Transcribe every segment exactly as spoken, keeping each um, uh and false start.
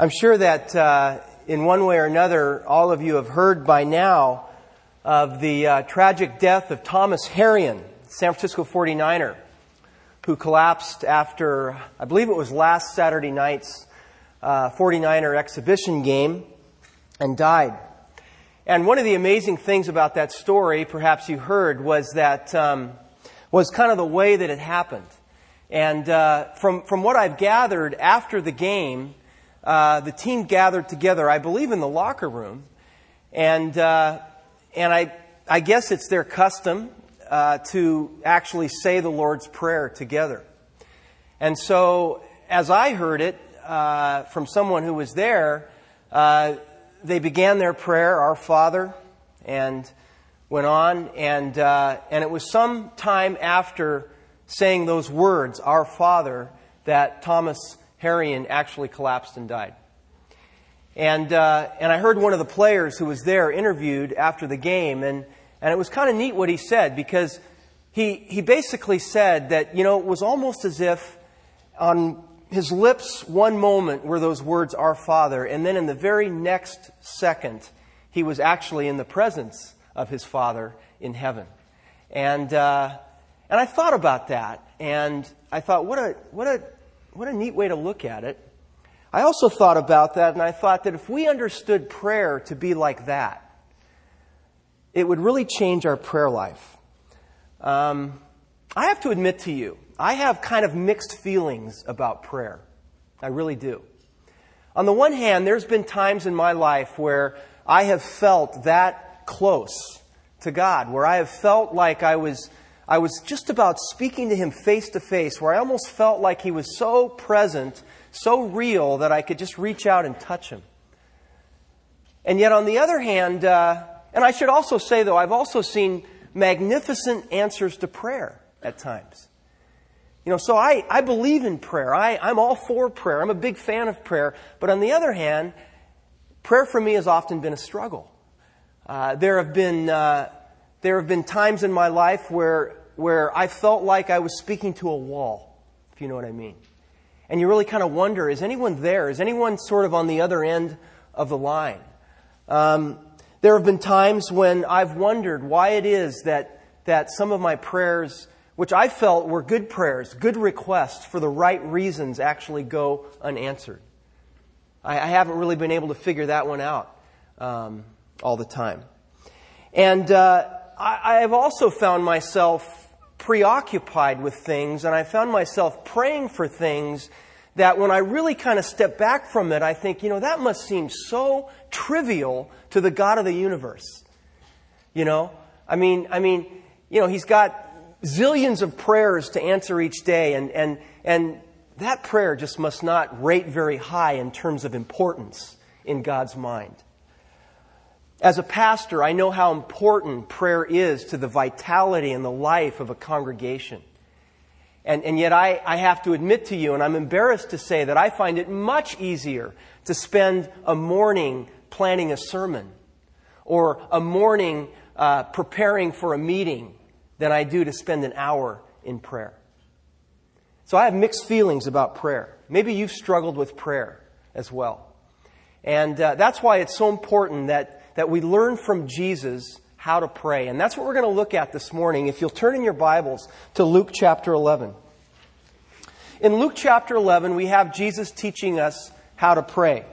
I'm sure that uh, in one way or another, all of you have heard by now of the uh, tragic death of Thomas Harrion, San Francisco forty-niner, who collapsed after, I believe it was last Saturday night's uh, forty-niner exhibition game and died. And one of the amazing things about that story, perhaps you heard, was that um, was kind of the way that it happened. And uh, from from what I've gathered after the game, uh, the team gathered together, I believe, in the locker room, and uh, and I I guess it's their custom uh, to actually say the Lord's Prayer together. And so, as I heard it uh, from someone who was there, uh, they began their prayer, Our Father, and went on, and uh, and it was some time after saying those words, Our Father, that Thomas Harrion actually collapsed and died. And uh, and I heard one of the players who was there interviewed after the game, and, and it was kind of neat what he said, because he he basically said that, you know, it was almost as if on his lips one moment were those words, Our Father, and then in the very next second, he was actually in the presence of his Father in heaven. And uh, and I thought about that, and I thought, what a what a what a neat way to look at it. I also thought about that, and I thought that if we understood prayer to be like that, it would really change our prayer life. Um, I have to admit to you, I have kind of mixed feelings about prayer. I really do. On the one hand, there's been times in my life where I have felt that close to God, where I have felt like I was I was just about speaking to Him face to face, where I almost felt like He was so present, so real, that I could just reach out and touch Him. And yet on the other hand, uh, and I should also say, though, I've also seen magnificent answers to prayer at times. You know, so I, I believe in prayer. I, I'm all for prayer. I'm a big fan of prayer. But on the other hand, prayer for me has often been a struggle. Uh, there have been uh, there have been times in my life where where I felt like I was speaking to a wall, if you know what I mean. And you really kind of wonder, is anyone there? Is anyone sort of on the other end of the line? Um, there have been times when I've wondered why it is that that some of my prayers, which I felt were good prayers, good requests for the right reasons, actually go unanswered. I, I haven't really been able to figure that one out um, all the time. And uh, I, I've also found myself preoccupied with things, and I found myself praying for things that when I really kind of step back from it, I think, you know, that must seem so trivial to the God of the universe. You know, I mean, I mean, you know, He's got zillions of prayers to answer each day, and, and, and that prayer just must not rate very high in terms of importance in God's mind. As a pastor, I know how important prayer is to the vitality and the life of a congregation. And, and yet I, I have to admit to you, and I'm embarrassed to say, that I find it much easier to spend a morning planning a sermon or a morning uh, preparing for a meeting than I do to spend an hour in prayer. So I have mixed feelings about prayer. Maybe you've struggled with prayer as well. And uh, that's why it's so important that, that we learn from Jesus how to pray. And that's what we're going to look at this morning. If you'll turn in your Bibles to Luke chapter eleven. In Luke chapter eleven, we have Jesus teaching us how to pray.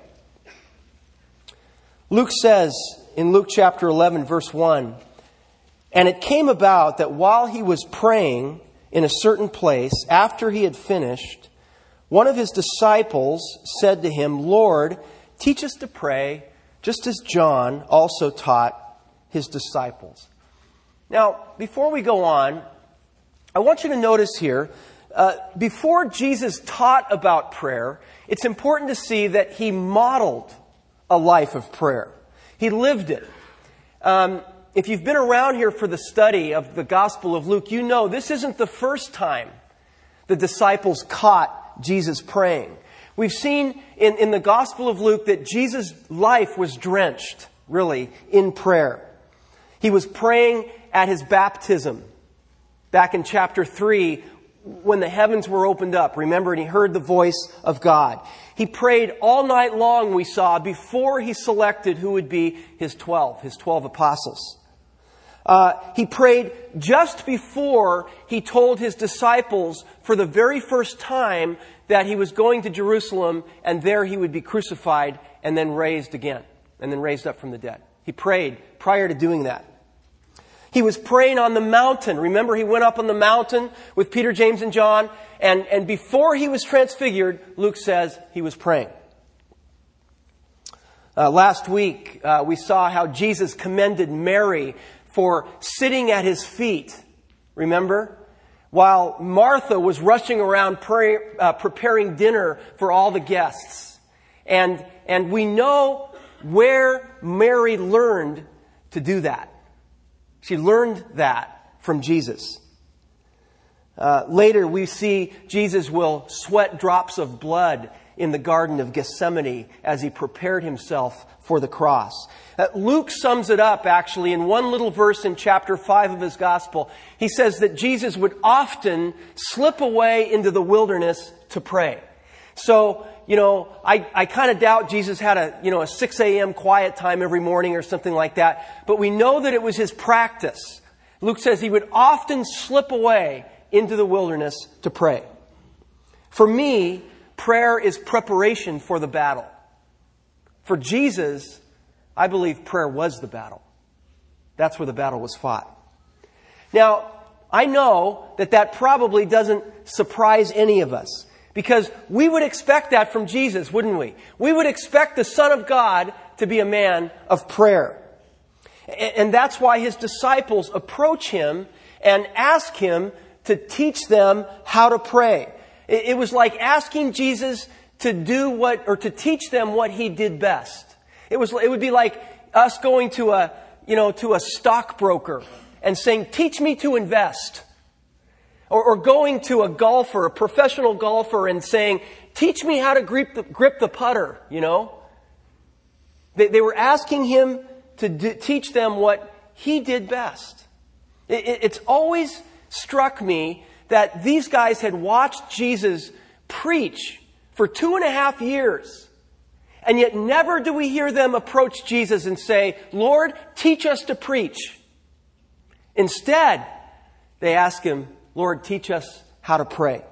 Luke says in Luke chapter eleven, verse one, "And it came about that while he was praying in a certain place, after he had finished, one of his disciples said to him, 'Lord, teach us to pray, just as John also taught his disciples.'" Now, before we go on, I want you to notice here, uh, before Jesus taught about prayer, it's important to see that He modeled a life of prayer. He lived it. Um, if you've been around here for the study of the Gospel of Luke, you know this isn't the first time the disciples caught Jesus praying. We've seen in, in the Gospel of Luke that Jesus' life was drenched, really, in prayer. He was praying at His baptism. Back in chapter three, when the heavens were opened up, remember, and he heard the voice of God. He prayed all night long, we saw, before he selected who would be his twelve, his twelve apostles. Uh, he prayed just before he told his disciples for the very first time that he was going to Jerusalem and there he would be crucified and then raised again, and then raised up from the dead. He prayed prior to doing that. He was praying on the mountain. Remember, he went up on the mountain with Peter, James, and John. And, and before he was transfigured, Luke says he was praying. Uh, last week, uh, we saw how Jesus commended Mary for sitting at his feet. Remember? While Martha was rushing around pray, uh, preparing dinner for all the guests. And, and we know where Mary learned to do that. She learned that from Jesus. Uh, later we see Jesus will sweat drops of blood in the Garden of Gethsemane as he prepared himself for the cross. Uh, Luke sums it up actually in one little verse in chapter five of his gospel. He says that Jesus would often slip away into the wilderness to pray. So, you know, I, I kind of doubt Jesus had a, you know, a six a.m. quiet time every morning or something like that. But we know that it was his practice. Luke says he would often slip away into the wilderness to pray. For me, prayer is preparation for the battle. For Jesus, I believe prayer was the battle. That's where the battle was fought. Now, I know that that probably doesn't surprise any of us. Because we would expect that from Jesus, wouldn't we? We would expect the Son of God to be a man of prayer. And that's why his disciples approach him and ask him to teach them how to pray. It was like asking Jesus to do what, or to teach them what he did best. It was, it would be like us going to a, you know, to a stockbroker and saying, teach me to invest. Or, or going to a golfer, a professional golfer, and saying, teach me how to grip the, grip the putter, you know. They, they were asking him to do, teach them what he did best. It, it, it's always struck me that these guys had watched Jesus preach for two and a half years. And yet never do we hear them approach Jesus and say, Lord, teach us to preach. Instead, they ask him, Lord, teach us how to pray.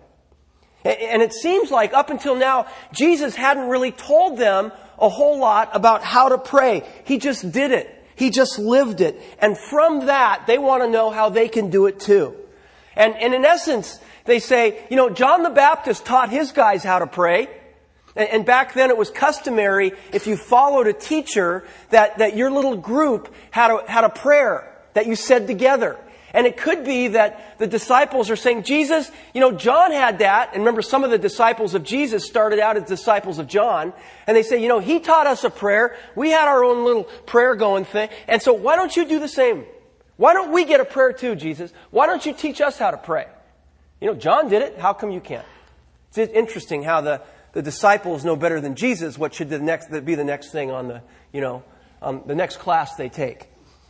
And it seems like up until now, Jesus hadn't really told them a whole lot about how to pray. He just did it. He just lived it. And from that, they want to know how they can do it too. And, and in essence, they say, you know, John the Baptist taught his guys how to pray. And, and back then it was customary, if you followed a teacher, that, that your little group had a, had a prayer that you said together. And it could be that the disciples are saying, Jesus, you know, John had that. And remember, some of the disciples of Jesus started out as disciples of John. And they say, you know, he taught us a prayer. We had our own little prayer going thing. And so why don't you do the same? Why don't we get a prayer too, Jesus? Why don't you teach us how to pray? You know, John did it. How come you can't? It's interesting how the, the disciples know better than Jesus what should the next, be the next thing on the, you know, um, the next class they take.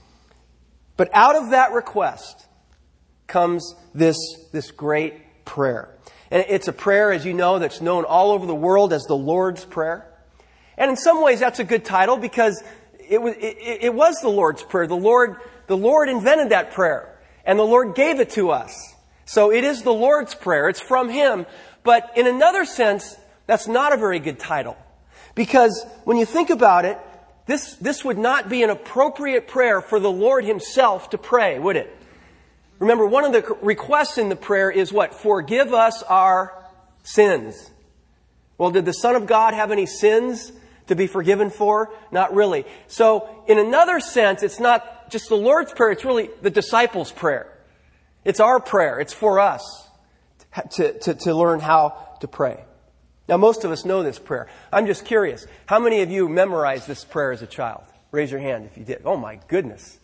But out of that request comes this, this great prayer. And it's a prayer, as you know, that's known all over the world as the Lord's Prayer. And in some ways that's a good title because it was, it, it was the Lord's Prayer. The Lord, the Lord invented that prayer. And the Lord gave it to us. So it is the Lord's Prayer. It's from Him. But in another sense, that's not a very good title. Because when you think about it, This, this would not be an appropriate prayer for the Lord Himself to pray, would it? Remember, one of the requests in the prayer is what? Forgive us our sins. Well, did the Son of God have any sins to be forgiven for? Not really. So, in another sense, it's not just the Lord's Prayer, it's really the disciples' prayer. It's our prayer. It's for us to, to, to learn how to pray. Now, most of us know this prayer. I'm just curious. How many of you memorized this prayer as a child? Raise your hand if you did. Oh, my goodness.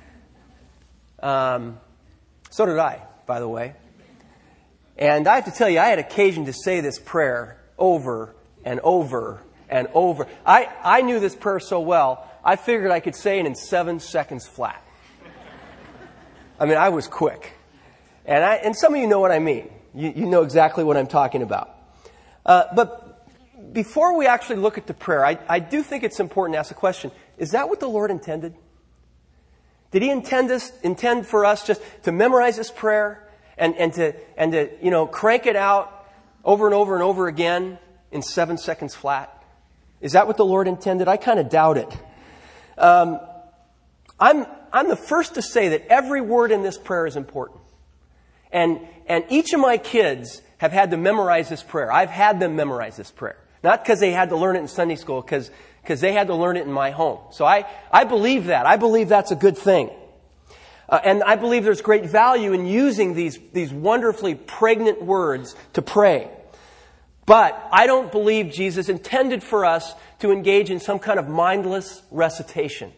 Um, so did I, by the way. And I have to tell you, I had occasion to say this prayer over and over and over. I, I knew this prayer so well, I figured I could say it in seven seconds flat. I mean, I was quick. And, I, and some of you know what I mean. You, you know exactly what I'm talking about. Uh, but before we actually look at the prayer, I, I do think it's important to ask the question, is that what the Lord intended? Did He intend us, intend for us just to memorize this prayer and, and to, and to, you know, crank it out over and over and over again in seven seconds flat? Is that what the Lord intended? I kind of doubt it. Um, I'm, I'm the first to say that every word in this prayer is important. And, and each of my kids have had to memorize this prayer. I've had them memorize this prayer. Not because they had to learn it in Sunday school, because, because they had to learn it in my home. So I, I believe that. I believe that's a good thing. Uh, and I believe there's great value in using these, these wonderfully pregnant words to pray. But I don't believe Jesus intended for us to engage in some kind of mindless recitation.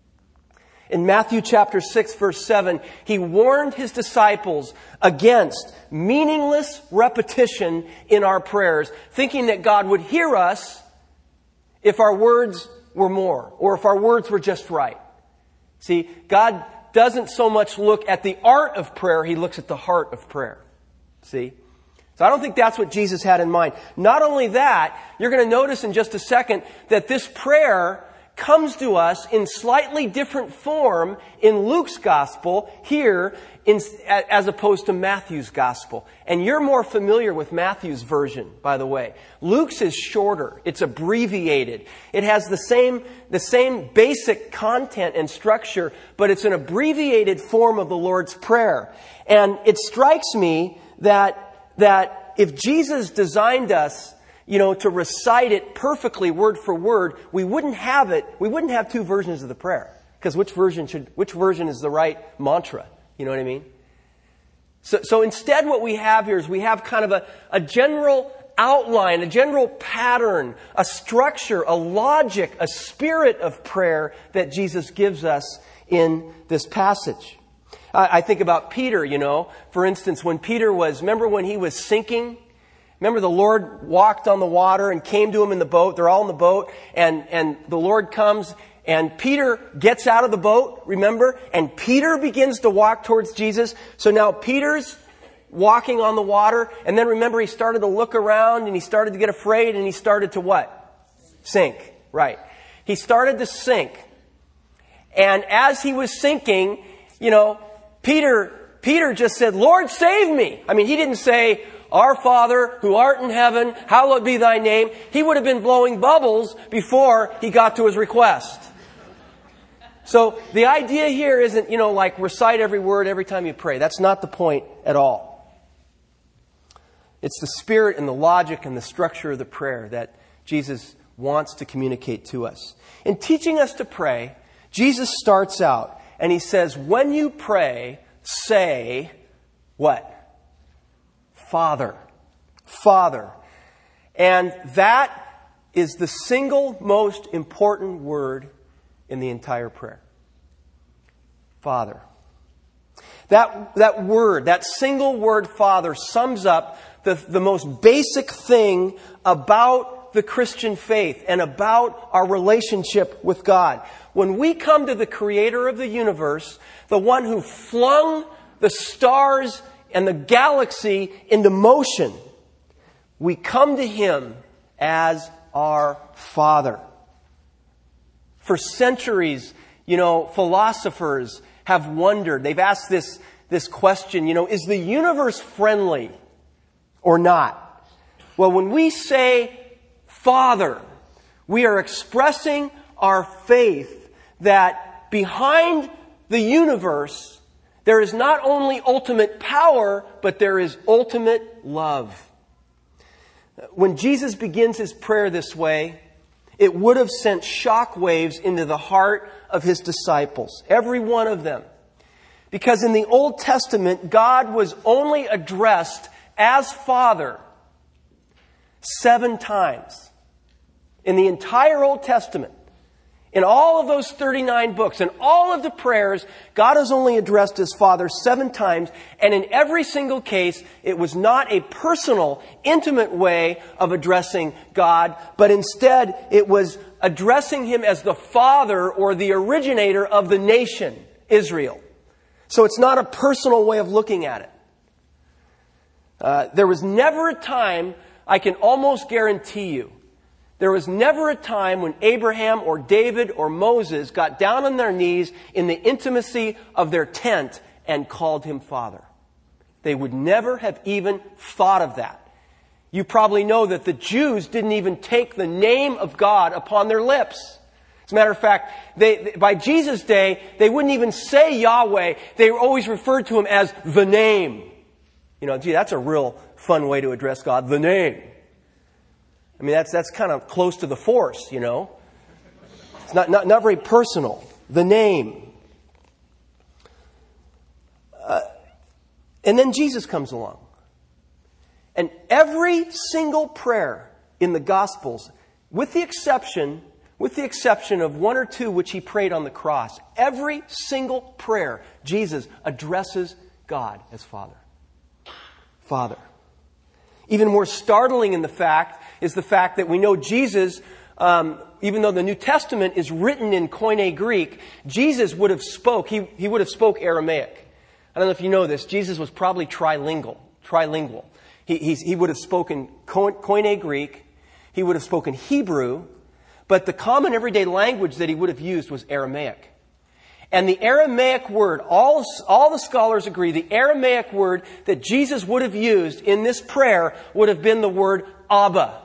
In Matthew chapter six, verse seven, He warned His disciples against meaningless repetition in our prayers, thinking that God would hear us if our words were more, or if our words were just right. See, God doesn't so much look at the art of prayer, He looks at the heart of prayer. See? So I don't think that's what Jesus had in mind. Not only that, you're going to notice in just a second that this prayer comes to us in slightly different form in Luke's gospel here in, as opposed to Matthew's gospel. And you're more familiar with Matthew's version, by the way. Luke's is shorter. It's abbreviated. It has the same, the same basic content and structure, but it's an abbreviated form of the Lord's Prayer. And it strikes me that, that if Jesus designed us you know, to recite it perfectly word for word, we wouldn't have it, we wouldn't have two versions of the prayer. Because which version should, which version is the right mantra? You know what I mean? So, so instead what we have here is we have kind of a, a general outline, a general pattern, a structure, a logic, a spirit of prayer that Jesus gives us in this passage. I, I think about Peter, you know, for instance, when Peter was, remember when he was sinking? Remember the Lord walked on the water and came to him in the boat. They're all in the boat. And, and the Lord comes and Peter gets out of the boat, remember? And Peter begins to walk towards Jesus. So now Peter's walking on the water. And then remember he started to look around and he started to get afraid and he started to what? Sink. Right. He started to sink. And as he was sinking, you know, Peter, Peter just said, Lord, save me. I mean, he didn't say, Our Father, who art in heaven, hallowed be thy name. He would have been blowing bubbles before he got to his request. So the idea here isn't, you know, like recite every word every time you pray. That's not the point at all. It's the spirit and the logic and the structure of the prayer that Jesus wants to communicate to us. In teaching us to pray, Jesus starts out and He says, when you pray, say, what? Father. Father. And that is the single most important word in the entire prayer. Father. That, that word, that single word, Father, sums up the, the most basic thing about the Christian faith and about our relationship with God. When we come to the Creator of the universe, the one who flung the stars and the galaxy into motion, we come to Him as our Father. For centuries, you know, philosophers have wondered, they've asked this, this question, you know, is the universe friendly or not? Well, when we say Father, we are expressing our faith that behind the universe there is not only ultimate power, but there is ultimate love. When Jesus begins His prayer this way, it would have sent shock waves into the heart of His disciples. Every one of them. Because in the Old Testament, God was only addressed as Father seven times. In the entire Old Testament. In all of those thirty-nine books, in all of the prayers, God is only addressed as Father seven times. And in every single case, it was not a personal, intimate way of addressing God, but instead it was addressing Him as the Father or the originator of the nation, Israel. So it's not a personal way of looking at it. Uh, there was never a time, I can almost guarantee you, there was never a time when Abraham or David or Moses got down on their knees in the intimacy of their tent and called him Father. They would never have even thought of that. You probably know that the Jews didn't even take the name of God upon their lips. As a matter of fact, they, by Jesus' day, they wouldn't even say Yahweh. They always referred to him as the name. You know, gee, that's a real fun way to address God, the name. I mean, that's that's kind of close to the force, you know. It's not, not, not very personal. The name. Uh, and then Jesus comes along. And every single prayer in the Gospels, with the exception, with the exception of one or two which he prayed on the cross, every single prayer, Jesus addresses God as Father. Father. Even more startling in the fact is the fact that we know Jesus, um, even though the New Testament is written in Koine Greek, Jesus would have spoke, he, he would have spoke Aramaic. I don't know if you know this, Jesus was probably trilingual, trilingual. He, he's, he would have spoken Koine Greek, he would have spoken Hebrew, but the common everyday language that he would have used was Aramaic. And the Aramaic word, all, all the scholars agree, the Aramaic word that Jesus would have used in this prayer would have been the word Abba.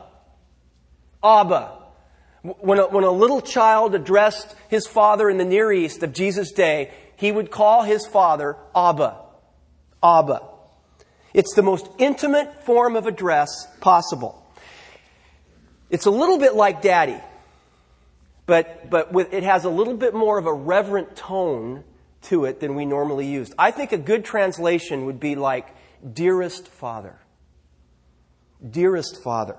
Abba. When a, when a little child addressed his father in the Near East of Jesus' day, he would call his father Abba. Abba. It's the most intimate form of address possible. It's a little bit like Daddy. But but with, it has a little bit more of a reverent tone to it than we normally use. I think a good translation would be like, Dearest Father. Dearest Father.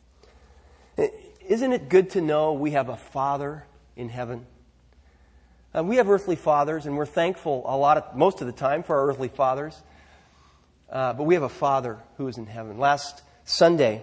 Isn't it good to know we have a Father in heaven? Uh, we have earthly fathers, and we're thankful a lot of, most of the time for our earthly fathers. Uh, but we have a Father who is in heaven. Last Sunday,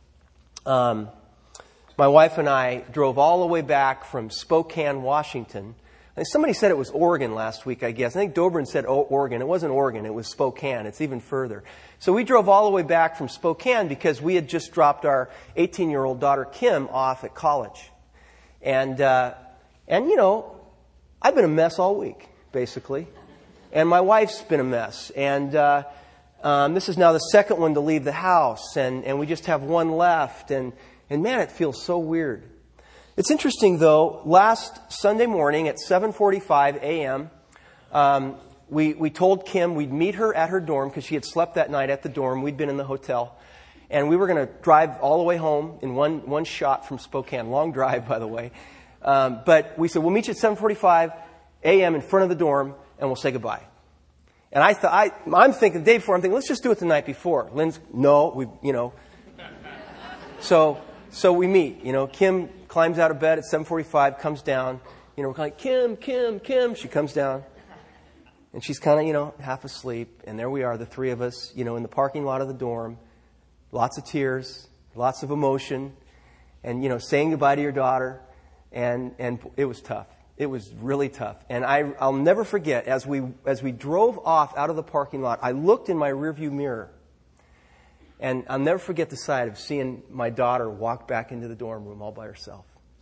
um, my wife and I drove all the way back from Spokane, Washington. I think somebody said it was Oregon last week, I guess. I think Dobrin said Oregon. It wasn't Oregon. It was Spokane. It's even further. So we drove all the way back from Spokane because we had just dropped our eighteen-year-old daughter, Kim, off at college. And, uh, and you know, I've been a mess all week, basically. And my wife's been a mess. And uh, um, this is now the second one to leave the house. And, and we just have one left. And And man, it feels so weird. It's interesting, though. Last Sunday morning at seven forty-five a.m., um, we, we told Kim we'd meet her at her dorm because she had slept that night at the dorm. We'd been in the hotel. And we were going to drive all the way home in one, one shot from Spokane. Long drive, by the way. Um, but we said, we'll meet you at seven forty-five a.m. in front of the dorm, and we'll say goodbye. And I thought, I, I'm thinking, the day before, I'm thinking, let's just do it the night before. Lynn's, no, we, you know. So... So we meet, you know, Kim climbs out of bed at seven forty-five, comes down, you know, we're like, Kim, Kim, Kim. She comes down and she's kind of, you know, half asleep. And there we are, the three of us, you know, in the parking lot of the dorm, lots of tears, lots of emotion and, you know, saying goodbye to your daughter. And, and it was tough. It was really tough. And I, I'll never forget, as we, as we drove off out of the parking lot, I looked in my rearview mirror. And I'll never forget the sight of seeing my daughter walk back into the dorm room all by herself.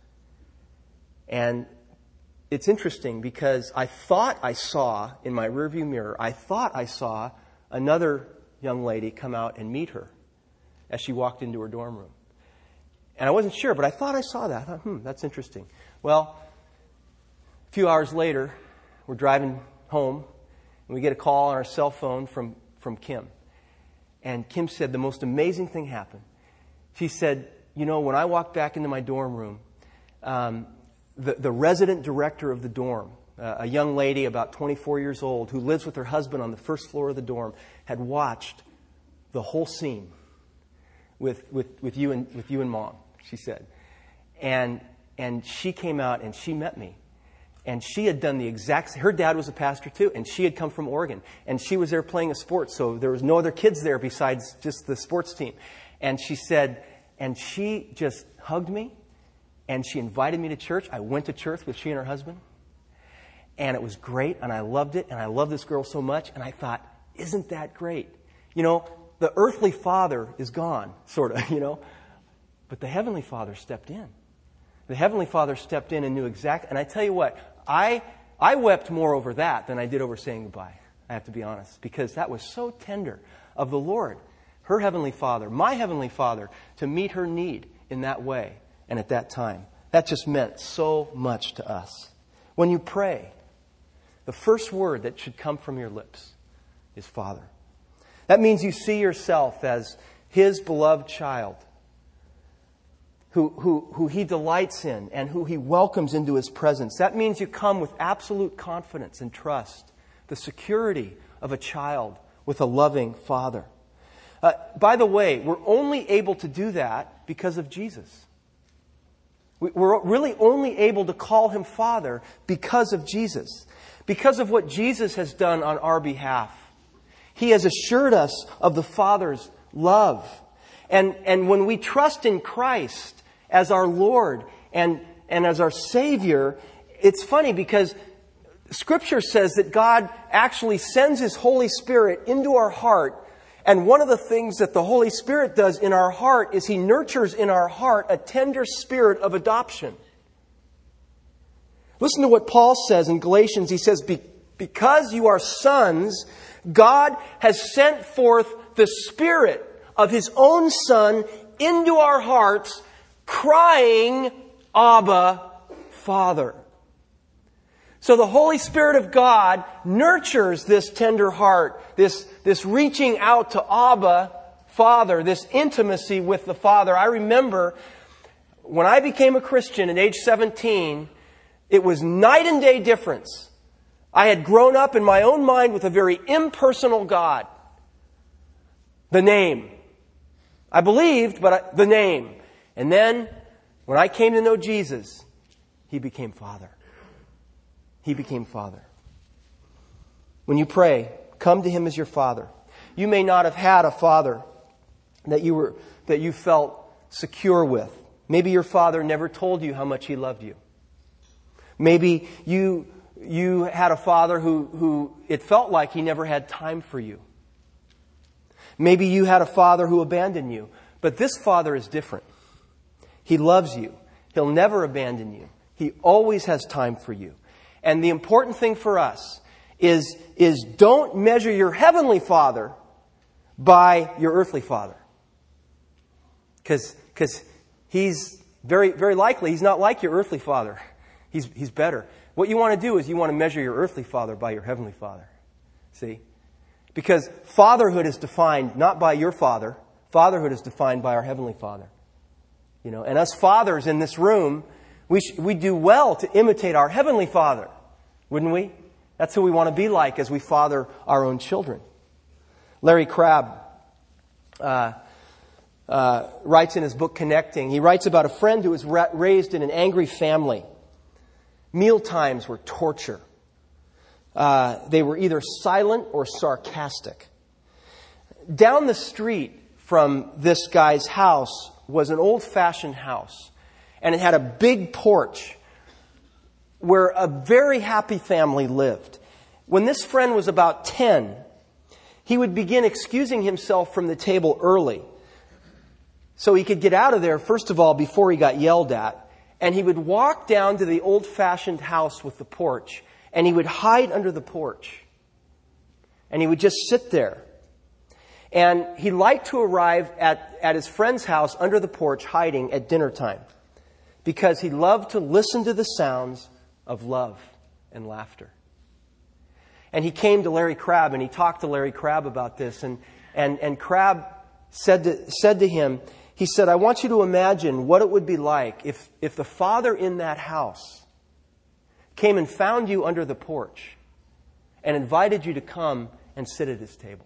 And it's interesting because I thought I saw in my rearview mirror, I thought I saw another young lady come out and meet her as she walked into her dorm room. And I wasn't sure, but I thought I saw that. I thought, hmm, that's interesting. Well, a few hours later, we're driving home and we get a call on our cell phone from, from Kim. And Kim said the most amazing thing happened. She said, you know, when I walked back into my dorm room, um, the, the resident director of the dorm, uh, a young lady about twenty-four years old who lives with her husband on the first floor of the dorm, had watched the whole scene with, with, with, you, and, with you and Mom, she said. And, and she came out and she met me. And she had done the exact same. Her dad was a pastor too, and she had come from Oregon. And she was there playing a sport, so there was no other kids there besides just the sports team. And she said, and she just hugged me, and she invited me to church. I went to church with she and her husband. And it was great, and I loved it, and I love this girl so much. And I thought, isn't that great? You know, the earthly father is gone, sort of, you know. But the Heavenly Father stepped in. The Heavenly Father stepped in and knew exactly. And I tell you what, I I wept more over that than I did over saying goodbye. I have to be honest, because that was so tender of the Lord, her Heavenly Father, my Heavenly Father, to meet her need in that way and at that time. That just meant so much to us. When you pray, the first word that should come from your lips is Father. That means you see yourself as His beloved child, who, who, who He delights in and who He welcomes into His presence. That means you come with absolute confidence and trust, the security of a child with a loving Father. Uh, by the way, we're only able to do that because of Jesus. We, we're really only able to call Him Father because of Jesus, because of what Jesus has done on our behalf. He has assured us of the Father's love. And, and when we trust in Christ as our Lord and, and as our Savior, it's funny because Scripture says that God actually sends His Holy Spirit into our heart. And one of the things that the Holy Spirit does in our heart is He nurtures in our heart a tender spirit of adoption. Listen to what Paul says in Galatians. He says, because you are sons, God has sent forth the Spirit of His own Son into our hearts, crying, Abba, Father. So the Holy Spirit of God nurtures this tender heart, this, this reaching out to Abba, Father, this intimacy with the Father. I remember when I became a Christian at age seventeen, it was night and day difference. I had grown up in my own mind with a very impersonal God. The name. I believed, but I, the name. And then, when I came to know Jesus, He became Father. He became Father. When you pray, come to Him as your Father. You may not have had a father that you were that you felt secure with. Maybe your father never told you how much he loved you. Maybe you you had a father who, who it felt like he never had time for you. Maybe you had a father who abandoned you. But this Father is different. He loves you. He'll never abandon you. He always has time for you. And the important thing for us is, is don't measure your heavenly Father by your earthly father. Because because he's very very likely he's not like your earthly father. He's he's better. What you want to do is you want to measure your earthly father by your heavenly Father. See? Because fatherhood is defined not by your father. Fatherhood is defined by our heavenly Father. You know, and us fathers in this room, we sh- we do well to imitate our heavenly Father, wouldn't we? That's who we want to be like as we father our own children. Larry Crabb uh, uh, writes in his book Connecting. He writes about a friend who was ra- raised in an angry family. Meal times were torture. Uh, they were either silent or sarcastic. Down the street from this guy's house was an old-fashioned house. And it had a big porch where a very happy family lived. When this friend was about ten, he would begin excusing himself from the table early so he could get out of there, first of all, before he got yelled at. And he would walk down to the old-fashioned house with the porch, and he would hide under the porch. And he would just sit there. And he liked to arrive at, at his friend's house under the porch, hiding at dinner time, because he loved to listen to the sounds of love and laughter. And he came to Larry Crabb, and he talked to Larry Crabb about this. And, and, and Crabb said to, said to him, he said, I want you to imagine what it would be like if, if the father in that house came and found you under the porch and invited you to come and sit at his table.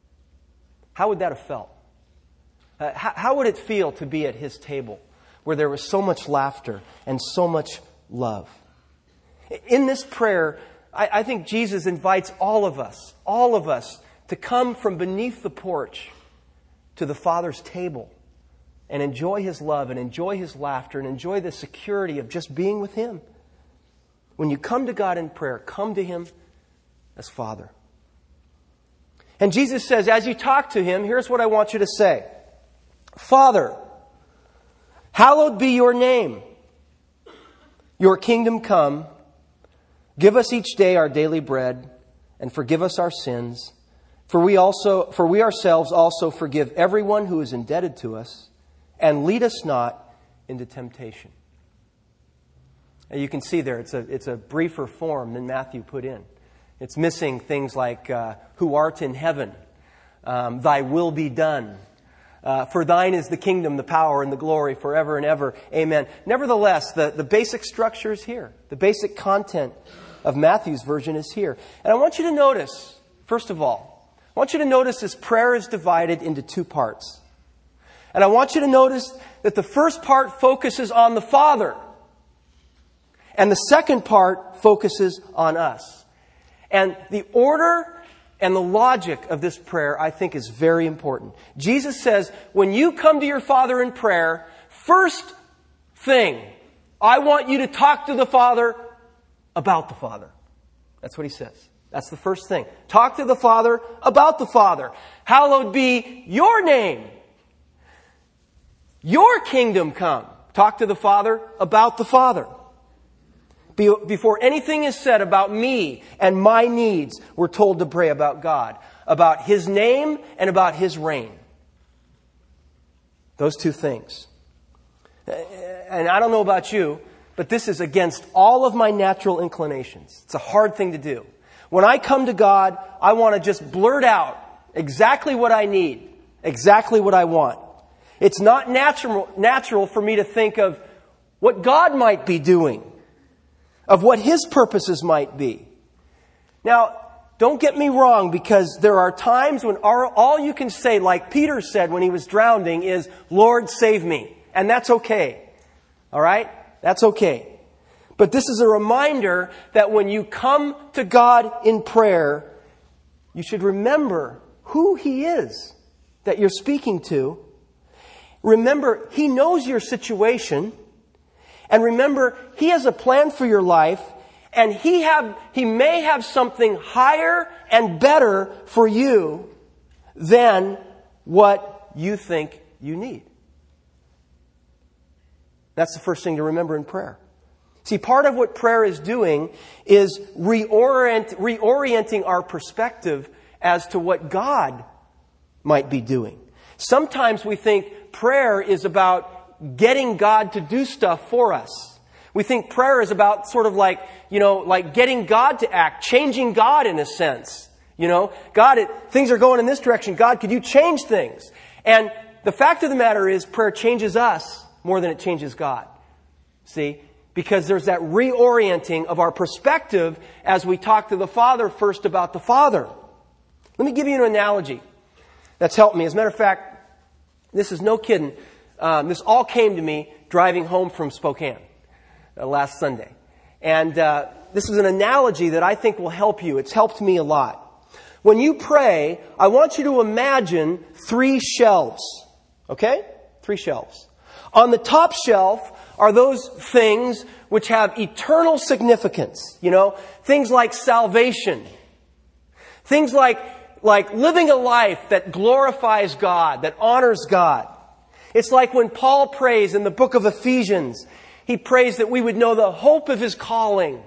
How would that have felt? Uh, how, how would it feel to be at his table where there was so much laughter and so much love? In this prayer, I, I think Jesus invites all of us, all of us, to come from beneath the porch to the Father's table and enjoy His love and enjoy His laughter and enjoy the security of just being with Him. When you come to God in prayer, come to Him as Father. And Jesus says, as you talk to Him, here's what I want you to say. Father, hallowed be your name. Your kingdom come. Give us each day our daily bread, and forgive us our sins. For we also, for we ourselves also forgive everyone who is indebted to us, and lead us not into temptation. And you can see there, it's a it's a briefer form than Matthew put in. It's missing things like, uh, who art in heaven, um, thy will be done. Uh, for thine is the kingdom, the power, and the glory forever and ever. Amen. Nevertheless, the, the basic structure is here. The basic content of Matthew's version is here. And I want you to notice, first of all, I want you to notice this prayer is divided into two parts. And I want you to notice that the first part focuses on the Father. And the second part focuses on us. And the order and the logic of this prayer, I think, is very important. Jesus says, when you come to your Father in prayer, first thing, I want you to talk to the Father about the Father. That's what He says. That's the first thing. Talk to the Father about the Father. Hallowed be your name. Your kingdom come. Talk to the Father about the Father. Before anything is said about me and my needs, we're told to pray about God, about His name and about His reign. Those two things. And I don't know about you, but this is against all of my natural inclinations. It's a hard thing to do. When I come to God, I want to just blurt out exactly what I need, exactly what I want. It's not natural, natural for me to think of what God might be doing, of what His purposes might be. Now, don't get me wrong, because there are times when all you can say, like Peter said when he was drowning, is, Lord, save me. And that's okay. All right? That's okay. But this is a reminder that when you come to God in prayer, you should remember who He is that you're speaking to. Remember, He knows your situation. And remember, He has a plan for your life, and He have He may have something higher and better for you than what you think you need. That's the first thing to remember in prayer. See, part of what prayer is doing is reorient, reorienting our perspective as to what God might be doing. Sometimes we think prayer is about getting God to do stuff for us. We think prayer is about sort of like, you know, like getting God to act, changing God in a sense. You know, God, it, things are going in this direction. God, could you change things? And the fact of the matter is, prayer changes us more than it changes God. See? Because there's that reorienting of our perspective as we talk to the Father first about the Father. Let me give you an analogy that's helped me. As a matter of fact, this is no kidding. Um, this all came to me driving home from Spokane uh, last Sunday. And uh, this is an analogy that I think will help you. It's helped me a lot. When you pray, I want you to imagine three shelves. Okay? Three shelves. On the top shelf are those things which have eternal significance. You know, things like salvation. Things like, like living a life that glorifies God, that honors God. It's like when Paul prays in the book of Ephesians. He prays that we would know the hope of His calling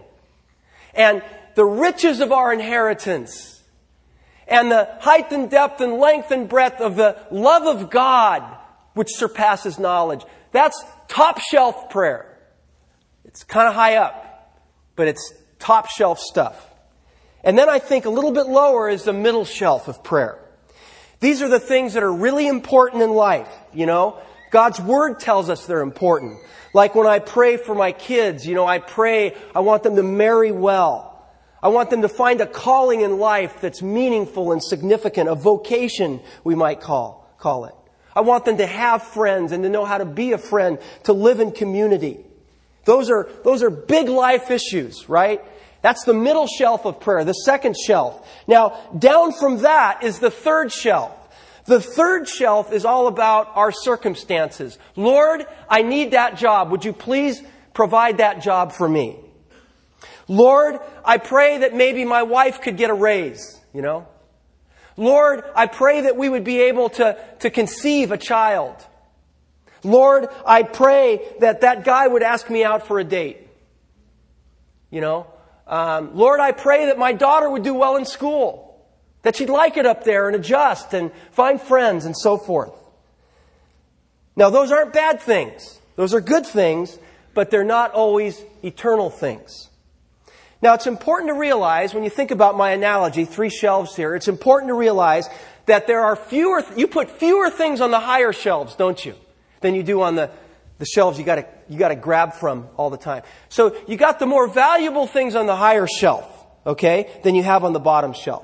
and the riches of our inheritance and the height and depth and length and breadth of the love of God which surpasses knowledge. That's top shelf prayer. It's kind of high up, but it's top shelf stuff. And then I think a little bit lower is the middle shelf of prayer. These are the things that are really important in life, you know. God's Word tells us they're important. Like when I pray for my kids, you know, I pray, I want them to marry well. I want them to find a calling in life that's meaningful and significant, a vocation, we might call, call it. I want them to have friends and to know how to be a friend, to live in community. Those are, those are big life issues, right? That's the middle shelf of prayer, the second shelf. Now, down from that is the third shelf. The third shelf is all about our circumstances. Lord, I need that job. Would you please provide that job for me? Lord, I pray that maybe my wife could get a raise, you know? Lord, I pray that we would be able to, to conceive a child. Lord, I pray that that guy would ask me out for a date. You know, um, Lord, I pray that my daughter would do well in school, that she'd like it up there and adjust and find friends and so forth. Now, those aren't bad things. Those are good things, but they're not always eternal things. Now, it's important to realize, when you think about my analogy, three shelves here, it's important to realize that there are fewer, you put fewer things on the higher shelves, don't you, than you do on the, the shelves you gotta, you gotta grab from all the time. So, you got the more valuable things on the higher shelf, okay, than you have on the bottom shelf.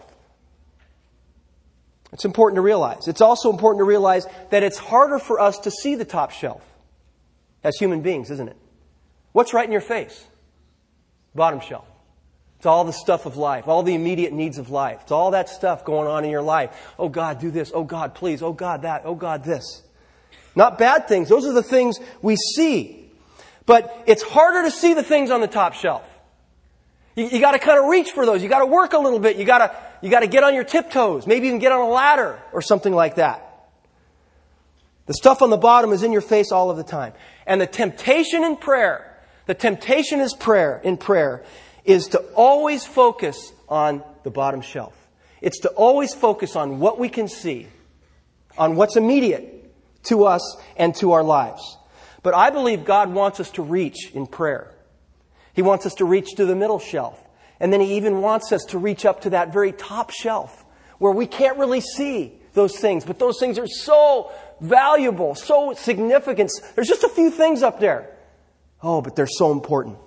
It's important to realize. It's also important to realize that it's harder for us to see the top shelf as human beings, isn't it? What's right in your face? Bottom shelf. It's all the stuff of life, all the immediate needs of life. It's all that stuff going on in your life. Oh God, do this. Oh God, please. Oh God, that. Oh God, this. Not bad things. Those are the things we see. But it's harder to see the things on the top shelf. You, you got to kind of reach for those. You got to work a little bit. You got to you got to get on your tiptoes. Maybe even get on a ladder or something like that. The stuff on the bottom is in your face all of the time. And the temptation in prayer, the temptation is prayer in prayer is to always focus on the bottom shelf. It's to always focus on what we can see, on what's immediate to us and to our lives. But I believe God wants us to reach in prayer. He wants us to reach to the middle shelf. And then He even wants us to reach up to that very top shelf where we can't really see those things. But those things are so valuable, so significant. There's just a few things up there. Oh, but they're so important.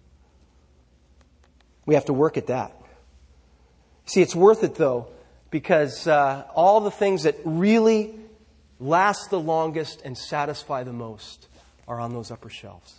We have to work at that. See, it's worth it though, because uh, all the things that really last the longest and satisfy the most are on those upper shelves.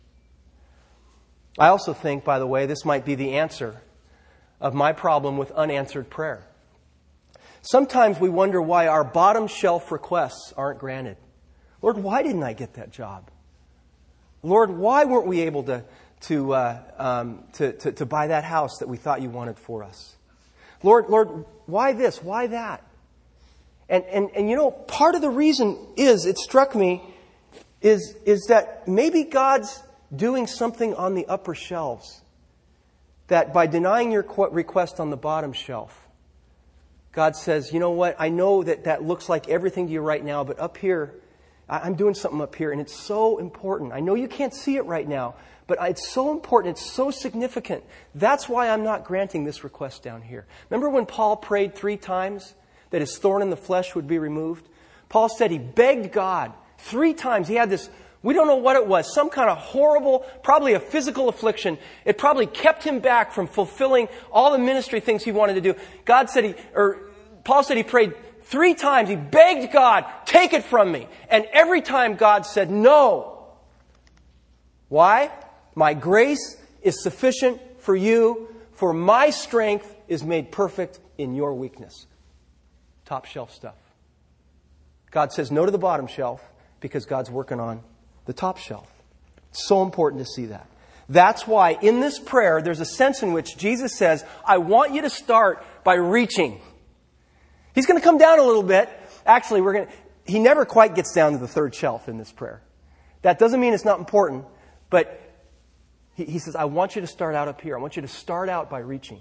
I also think, by the way, this might be the answer of my problem with unanswered prayer. Sometimes we wonder why our bottom shelf requests aren't granted. Lord, why didn't I get that job? Lord, why weren't we able to to, uh, um, to, to to buy that house that we thought you wanted for us? Lord, Lord, why this? Why that? And and and you know, part of the reason is, it struck me, is is that maybe God's doing something on the upper shelves, that by denying your request on the bottom shelf, God says, you know what, I know that that looks like everything to you right now, but up here, I'm doing something up here, and it's so important. I know you can't see it right now, but it's so important, it's so significant. That's why I'm not granting this request down here. Remember when Paul prayed three times that his thorn in the flesh would be removed? Paul said he begged God three times. He had this, we don't know what it was, some kind of horrible, probably a physical affliction. It probably kept him back from fulfilling all the ministry things he wanted to do. God said he, or Paul said he prayed three times. He begged God, take it from me. And every time God said no. Why? My grace is sufficient for you, for my strength is made perfect in your weakness. Top shelf stuff. God says no to the bottom shelf because God's working on the top shelf. It's so important to see that. That's why in this prayer, there's a sense in which Jesus says, I want you to start by reaching. He's going to come down a little bit. Actually, we're going to, he never quite gets down to the third shelf in this prayer. That doesn't mean it's not important, but he, he says, I want you to start out up here. I want you to start out by reaching.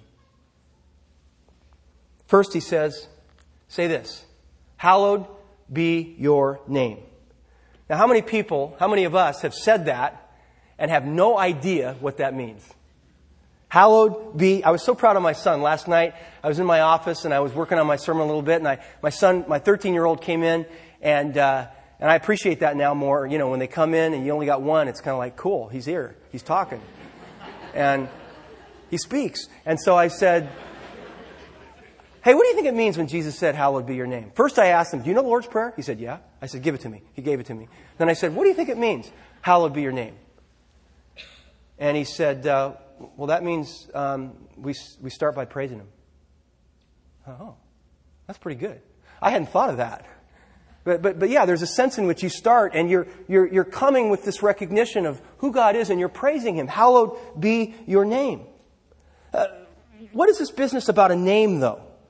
First, he says, say this, hallowed be your name. Now, how many people, how many of us have said that and have no idea what that means? Hallowed be, I was so proud of my son. Last night, I was in my office and I was working on my sermon a little bit, and I, my son, my thirteen-year-old came in, and uh, and I appreciate that now more. You know, when they come in and you only got one, it's kind of like, cool, he's here, he's talking. And he speaks. And so I said, hey, what do you think it means when Jesus said, hallowed be your name? First I asked him, do you know the Lord's Prayer? He said, yeah. I said, give it to me. He gave it to me. Then I said, what do you think it means? Hallowed be your name. And he said, uh, well, that means um, we we start by praising Him. Oh, that's pretty good. I hadn't thought of that. But but but yeah, there's a sense in which you start and you're you're you're coming with this recognition of who God is and you're praising Him. Hallowed be your name. Uh, what is this business about a name, though?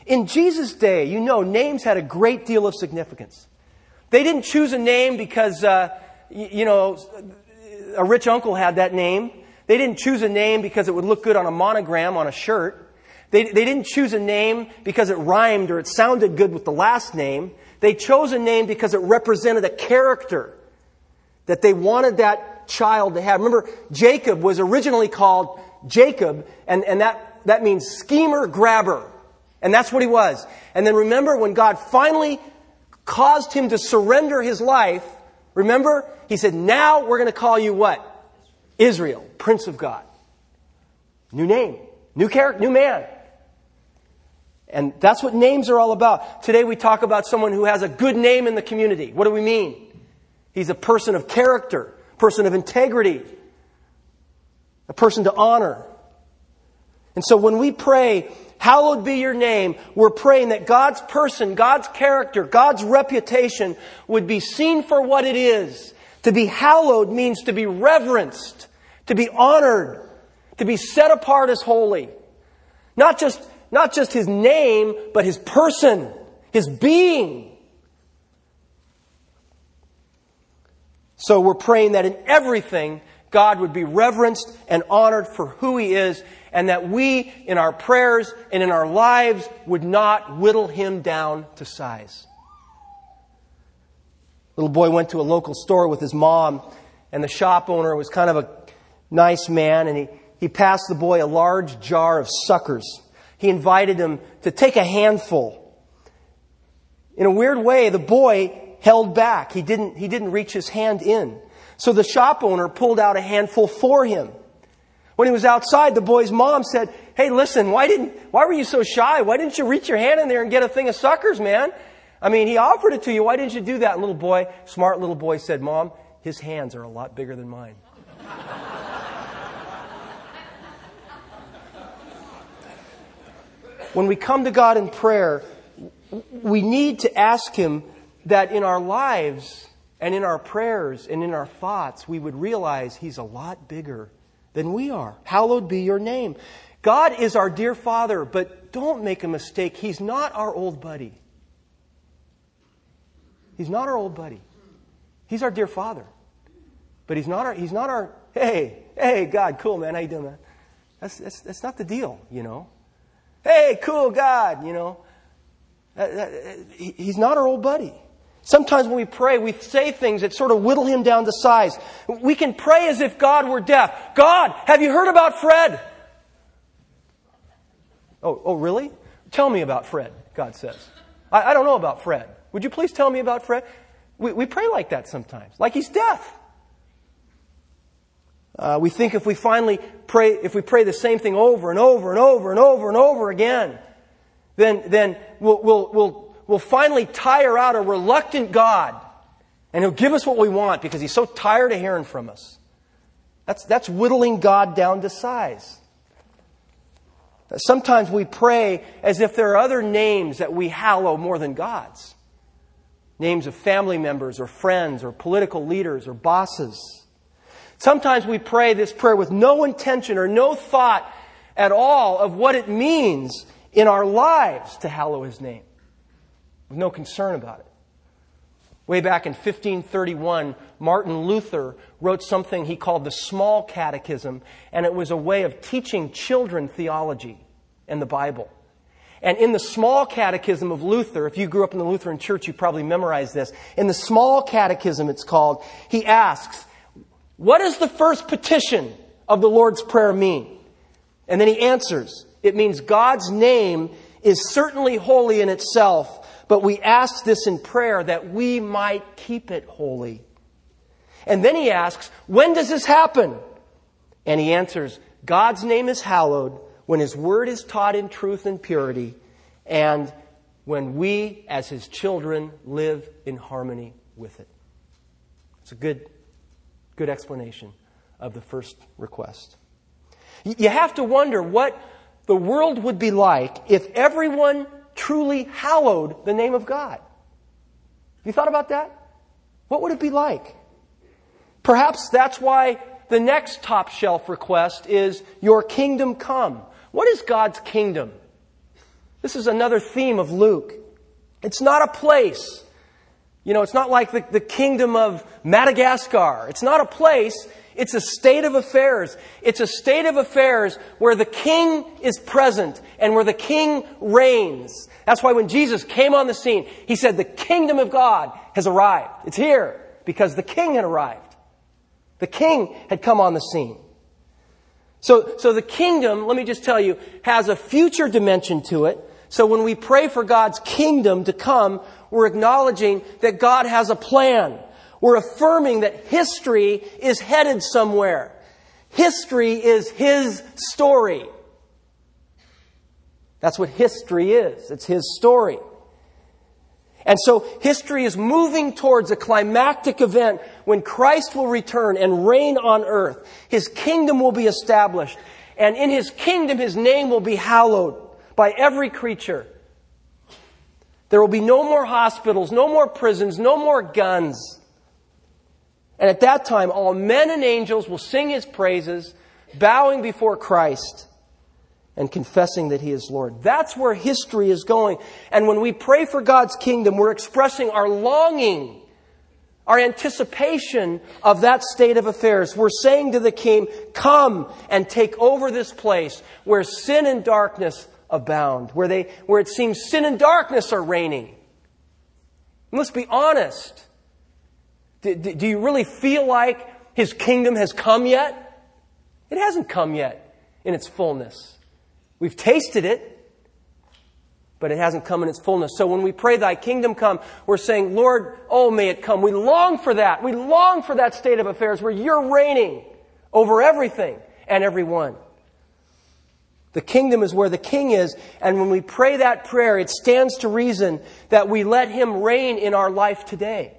In Jesus' day, you know, names had a great deal of significance. They didn't choose a name because, uh, you, you know, a rich uncle had that name. They didn't choose a name because it would look good on a monogram on a shirt. They, they didn't choose a name because it rhymed or it sounded good with the last name. They chose a name because it represented a character that they wanted that child to have. Remember, Jacob was originally called Jacob, and, and that, that means schemer grabber. And that's what he was. And then remember, when God finally caused him to surrender his life, remember, he said, now we're going to call you what? Israel, Prince of God. New name, new character, new man. And that's what names are all about. Today we talk about someone who has a good name in the community. What do we mean? He's a person of character, person of integrity, a person to honor. And so when we pray, hallowed be your name, we're praying that God's person, God's character, God's reputation would be seen for what it is. To be hallowed means to be reverenced, to be honored, to be set apart as holy. Not just, not just His name, but His person, His being. So we're praying that in everything, God would be reverenced and honored for who He is, and that we, in our prayers and in our lives, would not whittle Him down to size. Little boy went to a local store with his mom, and the shop owner was kind of a nice man, and he, he passed the boy a large jar of suckers. He invited him to take a handful. In a weird way, the boy held back. He didn't, he didn't reach his hand in. So the shop owner pulled out a handful for him. When he was outside, the boy's mom said, "Hey, listen, why didn't, why were you so shy? Why didn't you reach your hand in there and get a thing of suckers, man? I mean, he offered it to you. Why didn't you do that?" And little boy, smart little boy said, "Mom, his hands are a lot bigger than mine." When we come to God in prayer, we need to ask Him that in our lives and in our prayers and in our thoughts, we would realize He's a lot bigger than we are. Hallowed be your name. God is our dear Father, but don't make a mistake. He's not our old buddy. He's not our old buddy. He's our dear Father. But He's not our, He's not our, hey, hey, God, cool, man, how you doing, man? That's, that's, that's not the deal, you know. Hey, cool, God, you know. He's not our old buddy. Sometimes when we pray, we say things that sort of whittle Him down to size. We can pray as if God were deaf. God, have you heard about Fred? Oh, oh, really? Tell me about Fred, God says. I, I don't know about Fred. Would you please tell me about Fred? We, we pray like that sometimes, like he's deaf. Uh, we think if we finally pray, if we pray the same thing over and over and over and over and over again, then then we'll we'll we'll, we'll finally tire out a reluctant God, and He'll give us what we want because He's so tired of hearing from us. That's that's whittling God down to size. Sometimes we pray as if there are other names that we hallow more than God's. Names of family members or friends or political leaders or bosses. Sometimes we pray this prayer with no intention or no thought at all of what it means in our lives to hallow His name. With no concern about it. Way back in fifteen thirty-one, Martin Luther wrote something he called the Small Catechism, and it was a way of teaching children theology and the Bible. And in the Small Catechism of Luther, if you grew up in the Lutheran Church, you probably memorized this. In the Small Catechism, it's called, he asks, what does the first petition of the Lord's Prayer mean? And then he answers, it means God's name is certainly holy in itself, but we ask this in prayer that we might keep it holy. And then he asks, when does this happen? And he answers, God's name is hallowed when His word is taught in truth and purity, and when we, as His children, live in harmony with it. It's a good Good explanation of the first request. You have to wonder what the world would be like if everyone truly hallowed the name of God. You thought about that? What would it be like? Perhaps that's why the next top shelf request is, your kingdom come. What is God's kingdom? This is another theme of Luke. It's not a place. You know, it's not like the, the kingdom of Madagascar. It's not a place. It's a state of affairs. It's a state of affairs where the king is present and where the king reigns. That's why when Jesus came on the scene, He said, the kingdom of God has arrived. It's here because the king had arrived. The king had come on the scene. So, so the kingdom, let me just tell you, has a future dimension to it. So when we pray for God's kingdom to come, we're acknowledging that God has a plan. We're affirming that history is headed somewhere. History is His story. That's what history is. It's His story. And so history is moving towards a climactic event when Christ will return and reign on earth. His kingdom will be established. And in His kingdom, His name will be hallowed by every creature. There will be no more hospitals, no more prisons, no more guns. And at that time, all men and angels will sing His praises, bowing before Christ and confessing that He is Lord. That's where history is going. And when we pray for God's kingdom, we're expressing our longing, our anticipation of that state of affairs. We're saying to the King, come and take over this place where sin and darkness abound, where they, where it seems sin and darkness are reigning. And let's be honest. Do, do you really feel like His kingdom has come yet? It hasn't come yet in its fullness. We've tasted it, but it hasn't come in its fullness. So when we pray, Thy kingdom come, we're saying, Lord, oh, may it come. We long for that. We long for that state of affairs where You're reigning over everything and everyone. The kingdom is where the King is, and when we pray that prayer, it stands to reason that we let Him reign in our life today.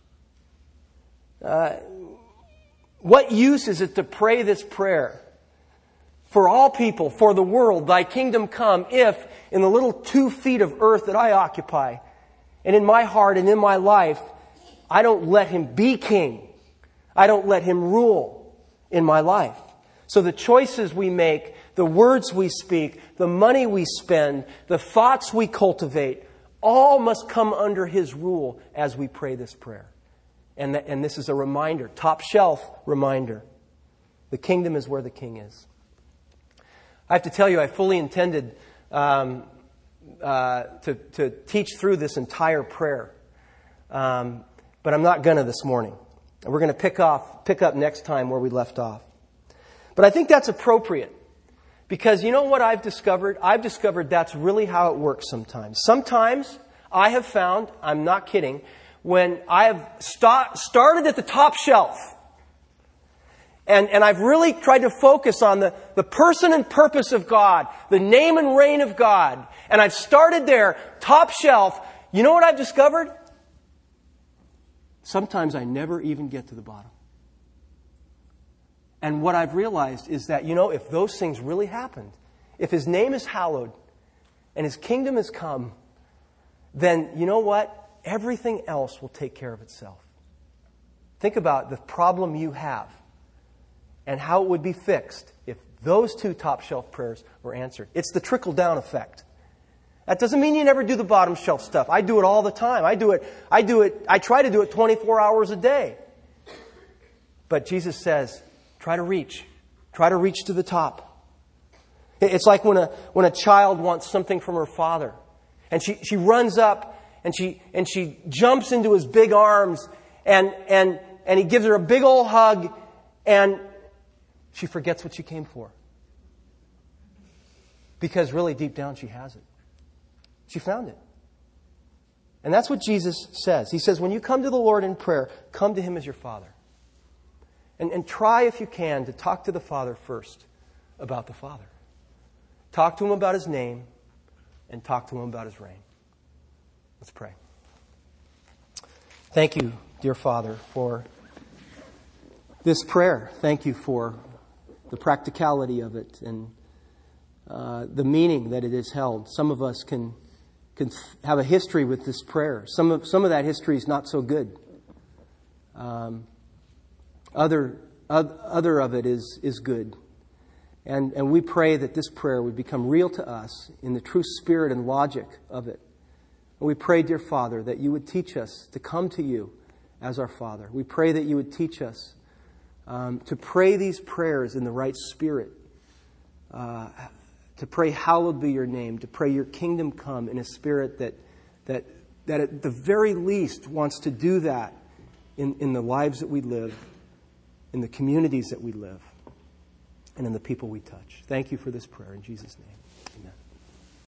Uh, what use is it to pray this prayer for all people, for the world, Thy kingdom come, if in the little two feet of earth that I occupy, and in my heart and in my life, I don't let Him be king. I don't let Him rule in my life. So the choices we make, the words we speak, the money we spend, the thoughts we cultivate, all must come under His rule as we pray this prayer. And, that, and this is a reminder, top shelf reminder. The kingdom is where the King is. I have to tell you, I fully intended um, uh, to, to teach through this entire prayer. Um, but I'm not going to this morning. We're going to pick off, pick up next time where we left off. But I think that's appropriate. Because you know what I've discovered? I've discovered that's really how it works sometimes. Sometimes I have found, I'm not kidding, when I have st- started at the top shelf, And, and I've really tried to focus on the, the person and purpose of God, the name and reign of God. And I've started there, top shelf. You know what I've discovered? Sometimes I never even get to the bottom. And what I've realized is that, you know, if those things really happened, if His name is hallowed and His kingdom has come, then you know what? Everything else will take care of itself. Think about the problem you have and how it would be fixed if those two top shelf prayers were answered. It's the trickle down effect. That doesn't mean you never do the bottom shelf stuff. I do it all the time. I do it, I do it, I try to do it twenty-four hours a day. But Jesus says, try to reach. Try to reach to the top. It's like when a, when a child wants something from her father. And she, she runs up and she, and she jumps into his big arms and, and, and he gives her a big old hug and she forgets what she came for. Because really deep down she has it. She found it. And that's what Jesus says. He says, when you come to the Lord in prayer, come to Him as your Father. And, and try, if you can, to talk to the Father first about the Father. Talk to Him about His name and talk to Him about His reign. Let's pray. Thank you, dear Father, for this prayer. Thank you for the practicality of it and uh, the meaning that it has held. Some of us can can have a history with this prayer. Some of some of that history is not so good. Um, other other of it is is good. And, and we pray that this prayer would become real to us in the true spirit and logic of it. And we pray, dear Father, that you would teach us to come to you as our Father. We pray that you would teach us um, to pray these prayers in the right spirit, uh, to pray hallowed be your name, to pray your kingdom come in a spirit that that that at the very least wants to do that in, in the lives that we live, in the communities that we live, and in the people we touch. Thank you for this prayer in Jesus' name. Amen.